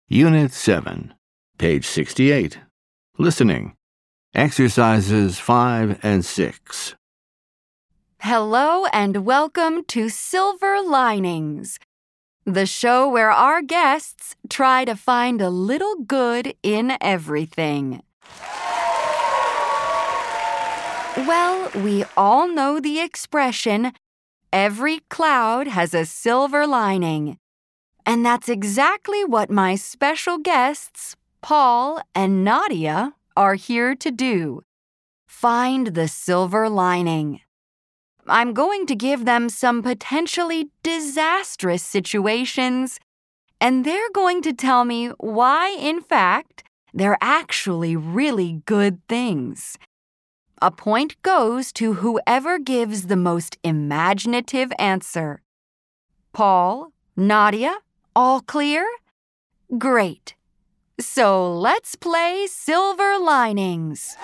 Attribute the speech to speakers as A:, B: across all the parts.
A: Unit 7, page 68. Listening. Exercises 5 and 6.
B: Hello and welcome to Silver Linings, the show where our guests try to find a little good in everything. Well, we all know the expression, every cloud has a silver lining. And that's exactly what my special guests, Paul and Nadia, are here to do. Find the silver lining. I'm going to give them some potentially disastrous situations, and they're going to tell me why, in fact, they're actually really good things. A point goes to whoever gives the most imaginative answer. Paul, Nadia, all clear? Great. So let's play Silver Linings.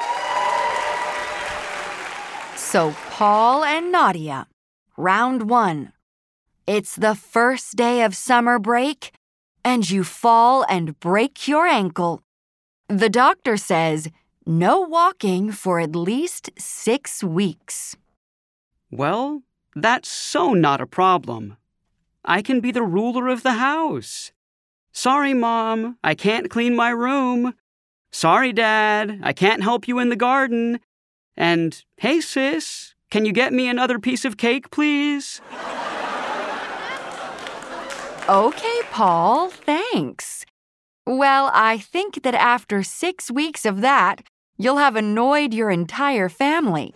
B: So Paul and Nadia, round 1. It's the first day of summer break, and you fall and break your ankle. The doctor says no walking for at least 6 weeks.
C: Well, that's so not a problem. I can be the ruler of the house. Sorry, Mom, I can't clean my room. Sorry, Dad, I can't help you in the garden. And, hey, sis, can you get me another piece of cake, please?
B: Okay, Paul, thanks. Well, I think that after 6 weeks of that, you'll have annoyed your entire family.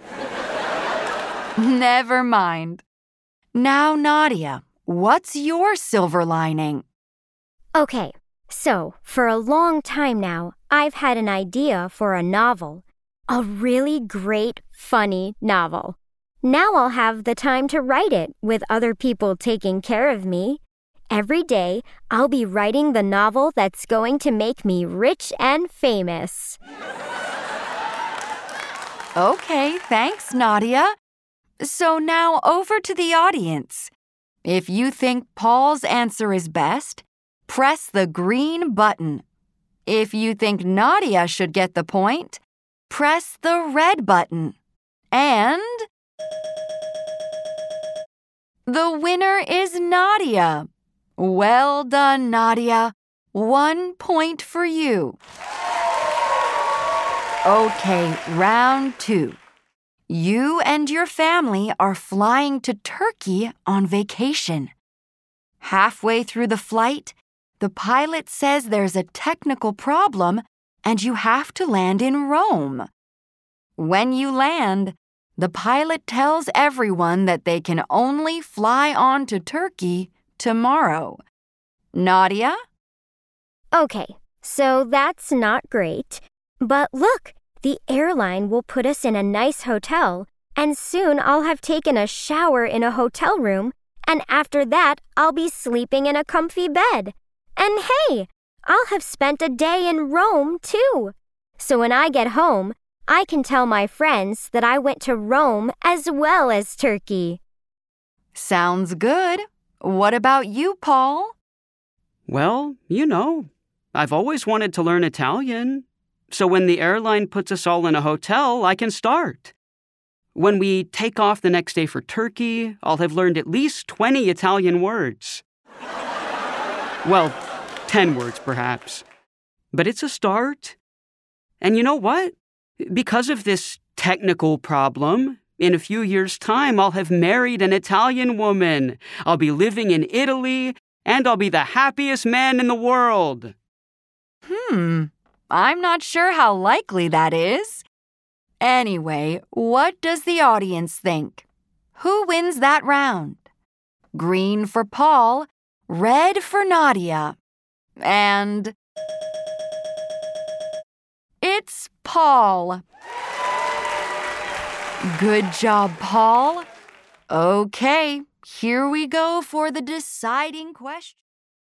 B: Never mind. Now, Nadia, what's your silver lining?
D: Okay, so for a long time now, I've had an idea for a novel. A really great, funny novel. Now I'll have the time to write it with other people taking care of me. Every day, I'll be writing the novel that's going to make me rich and famous.
B: Okay, thanks, Nadia. So now over to the audience. If you think Paul's answer is best, press the green button. If you think Nadia should get the point, press the red button. And the winner is Nadia. Well done, Nadia. 1 point for you. Okay, round 2. You and your family are flying to Turkey on vacation. Halfway through the flight, the pilot says there's a technical problem and you have to land in Rome. When you land, the pilot tells everyone that they can only fly on to Turkey tomorrow. Nadia?
D: Okay, so that's not great. But look, the airline will put us in a nice hotel, and soon I'll have taken a shower in a hotel room, and after that, I'll be sleeping in a comfy bed. And hey, I'll have spent a day in Rome, too. So when I get home, I can tell my friends that I went to Rome as well as Turkey.
B: Sounds good. What about you, Paul?
C: Well, I've always wanted to learn Italian. So when the airline puts us all in a hotel, I can start. When we take off the next day for Turkey, I'll have learned at least 20 Italian words. Well, 10 words perhaps. But it's a start. And you know what? Because of this technical problem, in a few years' time, I'll have married an Italian woman. I'll be living in Italy, and I'll be the happiest man in the world.
B: I'm not sure how likely that is. Anyway, what does the audience think? Who wins that round? Green for Paul, red for Nadia. And it's Paul. Good job, Paul. Okay, here we go for the deciding question.